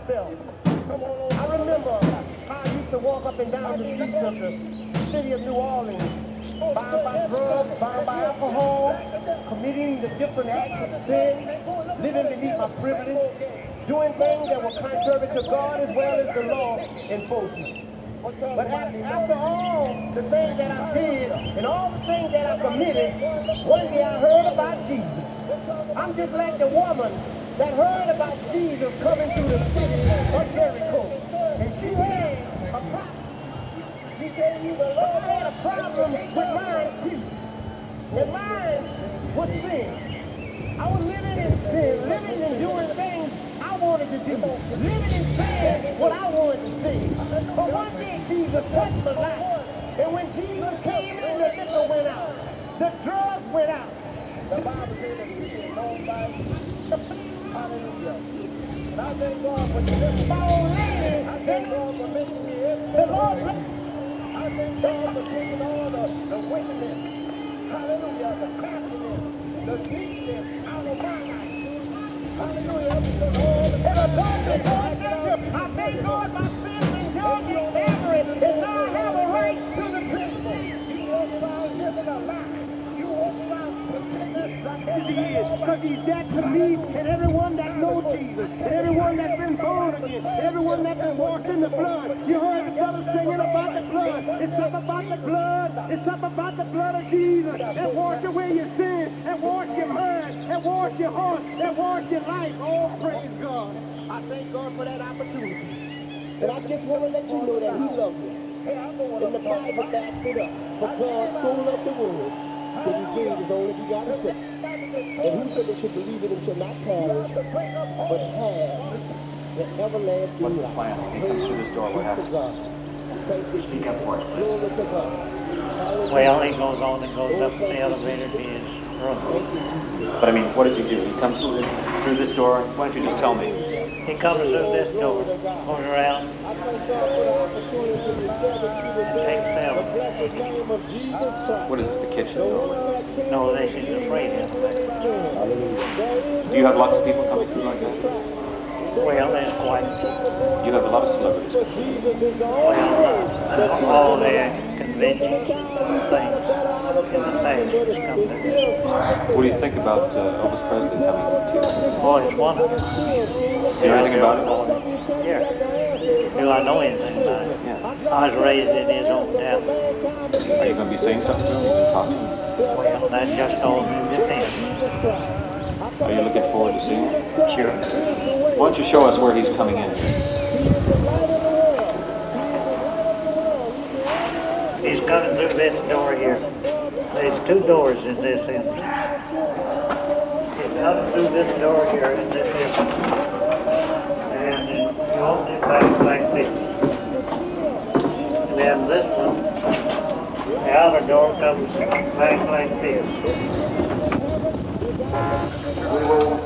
myself. I remember how I used to walk up and down the streets of the city of New Orleans, bound by drugs, bound by alcohol, committing the different acts of sin, living beneath my privilege, doing things that were contrary to God as well as the law enforcement. But after all the things that I did and all the things that I committed, one day I heard about Jesus. I'm just like the woman that heard about Jesus coming through the city of Jericho. And she had a problem. She said, the Lord had a problem with mine too. And mine was sin. I was living in sin, living and doing things I wanted to do, living in sin what I wanted to see. But one day Jesus touched my life. And when Jesus came in, the liquor went out. The drugs went out. The Bible says that he is known by hallelujah. And I thank God for this old lady. I thank God for making me the Lord. I thank God for taking all the wickedness, hallelujah, the craftiness, the deepness out of my life. Hallelujah. Because all the darkness, I thank God my sins and judged me every, and now I have a right to the principle. You walk around living a lie. You walk around pretending like he is, because he's that to me and everyone that knows Jesus, and everyone that's been born again, and everyone that's been washed in the blood. You heard the brother singing about the blood. It's up about the blood. It's up about the blood of Jesus. And wash away your sin, and wash your mind, and wash your heart, and wash your life. Oh, praise God. I thank God for that opportunity. And I just want to let you know that he loves you. And the Bible backs it up. For God so loved the world that he gave his only begotten Son. And whosoever should believe in him shall not perish, but have the everlasting What's the life. plan? When he comes through this door, what happens? Speak up for us, please. Glory to God. Well, he goes on and goes up the elevator to his room. But I mean, what does he do? He comes through this door. Why don't you just tell me? He comes through this door, goes around, and takes them. What is this, the kitchen? Or No, this is the freight elevator. do you have lots of people coming through like that? Well, there's quite, You have a lot of celebrities. well, all the conventions and things in the past has come to this. What do you think about Elvis Presley coming to? Boy, it's wonderful. Do you know anything about it? Yeah. Do I know anything about it? Yeah. I was raised in his own town. Are you going to be saying something to him? You can talk to him? Well, that just all depends. Are you looking forward to seeing him? Sure. Why don't you show us where he's coming in? He's coming through this door here. There's two doors in this entrance. He's coming through this door here in this entrance. And you open it back like this. And then this one, the outer door comes back like this.